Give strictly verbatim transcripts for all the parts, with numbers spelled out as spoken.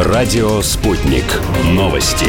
Радио «Спутник». Новости.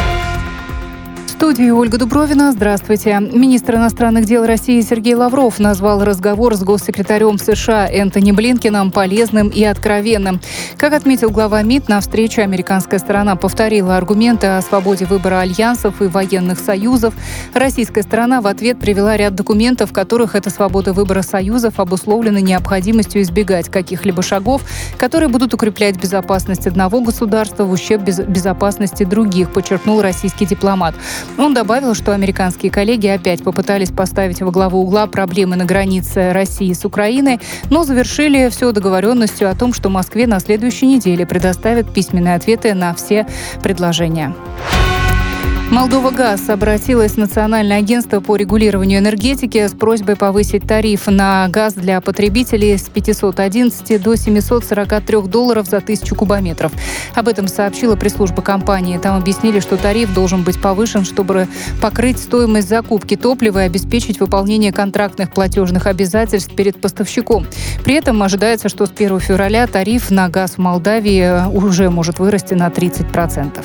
В студии Ольга Дубровина. Здравствуйте. Министр иностранных дел России Сергей Лавров назвал разговор с госсекретарем США Энтони Блинкеном полезным и откровенным. Как отметил глава МИД, на встрече американская сторона повторила аргументы о свободе выбора альянсов и военных союзов. Российская сторона в ответ привела ряд документов, в которых эта свобода выбора союзов обусловлена необходимостью избегать каких-либо шагов, которые будут укреплять безопасность одного государства в ущерб безопасности других, подчеркнул российский дипломат. Он добавил, что американские коллеги опять попытались поставить во главу угла проблемы на границе России с Украиной, но завершили все договоренностью о том, что Москве на следующей неделе предоставят письменные ответы на все предложения. Молдова Газ обратилась в Национальное агентство по регулированию энергетики с просьбой повысить тариф на газ для потребителей с пятисот одиннадцати до семисот сорока трёх долларов за тысячу кубометров. Об этом сообщила пресс-служба компании. Там объяснили, что тариф должен быть повышен, чтобы покрыть стоимость закупки топлива и обеспечить выполнение контрактных платежных обязательств перед поставщиком. При этом ожидается, что с первого февраля тариф на газ в Молдавии уже может вырасти на тридцать процентов.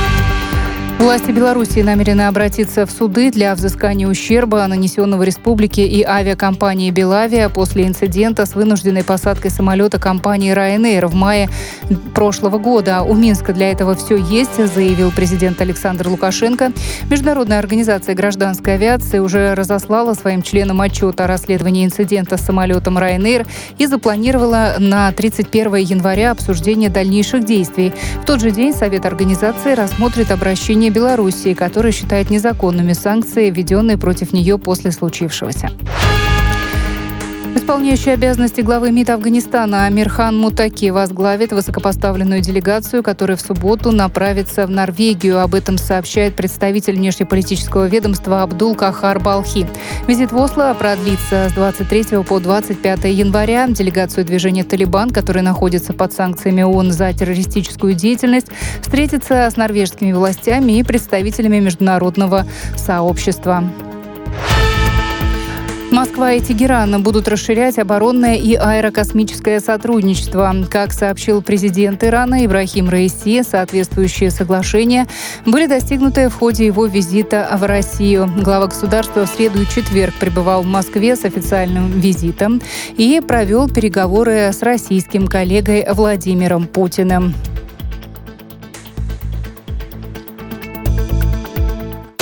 Власти Белоруссии намерены обратиться в суды для взыскания ущерба, нанесенного республике и авиакомпании «Белавиа» после инцидента с вынужденной посадкой самолета компании Ryanair в мае прошлого года. У Минска для этого все есть, заявил президент Александр Лукашенко. Международная организация гражданской авиации уже разослала своим членам отчет о расследовании инцидента с самолетом Ryanair и запланировала на тридцать первое января обсуждение дальнейших действий. В тот же день Совет организации рассмотрит обращение Белоруссии, которая считает незаконными санкции, введенные против нее после случившегося. Исполняющий обязанности главы МИД Афганистана Амирхан Мутаки возглавит высокопоставленную делегацию, которая в субботу направится в Норвегию. Об этом сообщает представитель внешнеполитического ведомства Абдул Кахар Балхи. Визит в Осло продлится с двадцать третьего по двадцать пятое января. Делегацию движения «Талибан», которая находится под санкциями ООН за террористическую деятельность, встретится с норвежскими властями и представителями международного сообщества. Москва и Тегеран будут расширять оборонное и аэрокосмическое сотрудничество. Как сообщил президент Ирана Ибрахим Раиси, соответствующие соглашения были достигнуты в ходе его визита в Россию. Глава государства в среду и четверг пребывал в Москве с официальным визитом и провел переговоры с российским коллегой Владимиром Путиным.